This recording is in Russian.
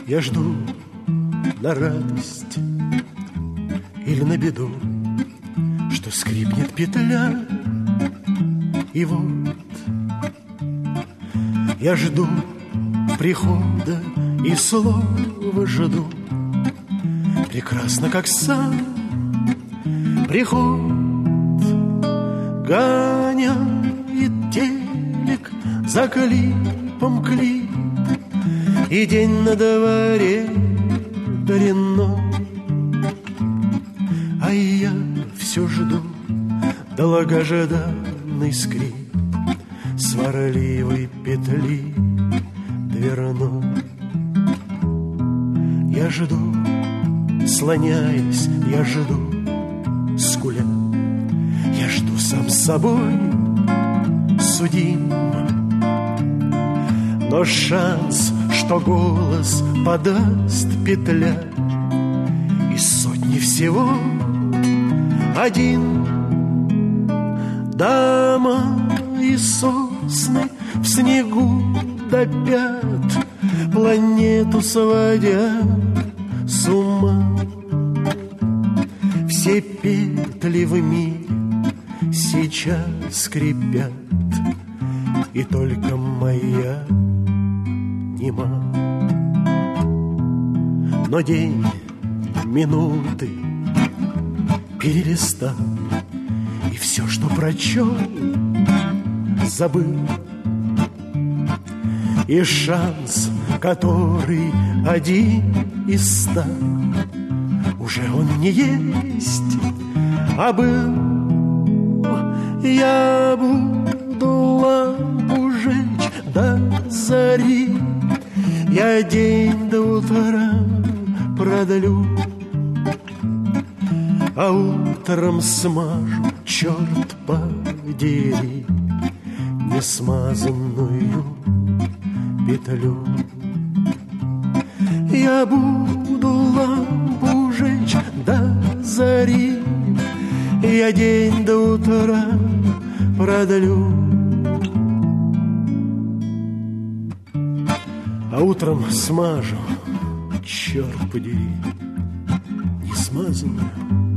Я жду на радость или на беду, что скрипнет петля. И вот я жду прихода и слова жду. Прекрасно, как сам приход гоняет телек за клипом клип. И день на дворе дрянной, а я все жду долгожданный скрип сварливой петли дверной. Я жду, слоняясь, я жду, скуля. Я жду сам с собой судим, но шанс, что голос подаст петля, из сотни всего один. Дома и сосны в снегу до пят планету сводя с ума. Все петли в мире сейчас скрипят, и только моя нема. Но день, минуты перелистал, и все, что прочел, забыл. И шанс, который один из 100, уже он не есть, а был. Я буду лампу жечь до зари, я день до утра продлю, а утром смажу, черт подери, несмазанную петлю. Я буду лампу жечь до зари, я день до утра продлю, а утром смажу, черт подери, несмазанную